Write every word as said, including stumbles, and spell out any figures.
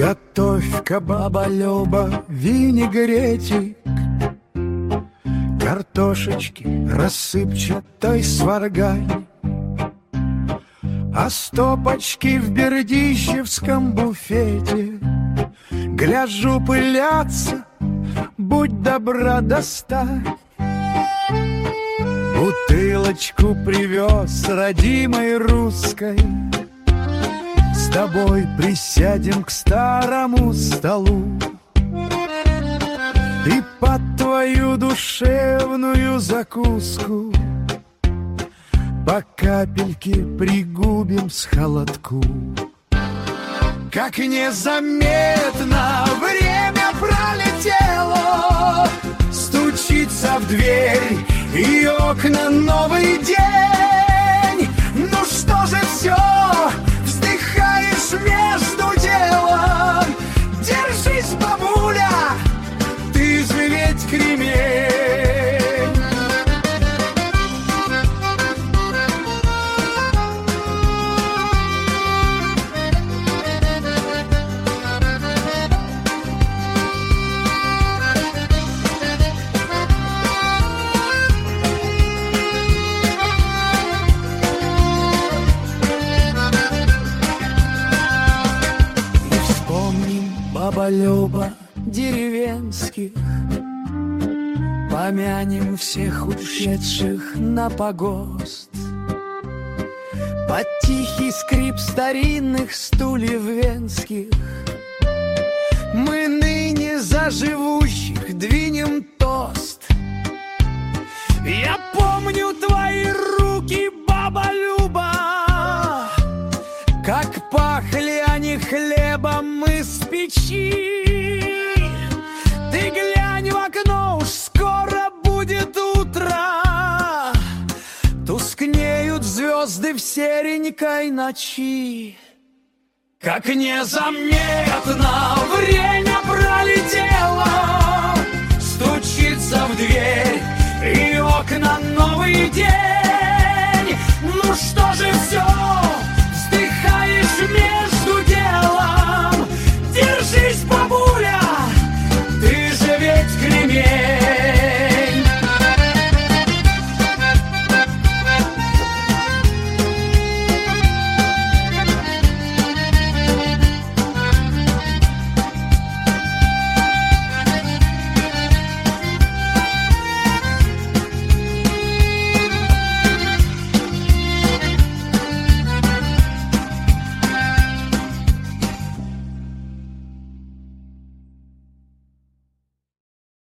Готовь-ка, баба Люба, винегретик, картошечки рассыпчатой сваргай, а стопочки в бердищевском буфете, гляжу, пылятся, будь добра, достань. Бутылочку привез родимой русской, с тобой присядем к старому столу и под твою душевную закуску по капельке пригубим с холодку. Как незаметно время пролетело, стучится в дверь и окна новый день. Ну что же все, вздыхаешь между делом? Держись, бабуля, ты же ведь кремень. Баба Люба деревенских, помянем всех ушедших на погост. Под тихий скрип старинных стульев венских мы ныне за живущих двинем тост. Я помню твои руки, баба Люба, как пахли они хлебом из печи. Ты глянь в окно, уж скоро будет утро, тускнеют звезды в серенькой ночи. Как незаметно время пролетело, стучится в дверь и окна новый день. Ну что же все,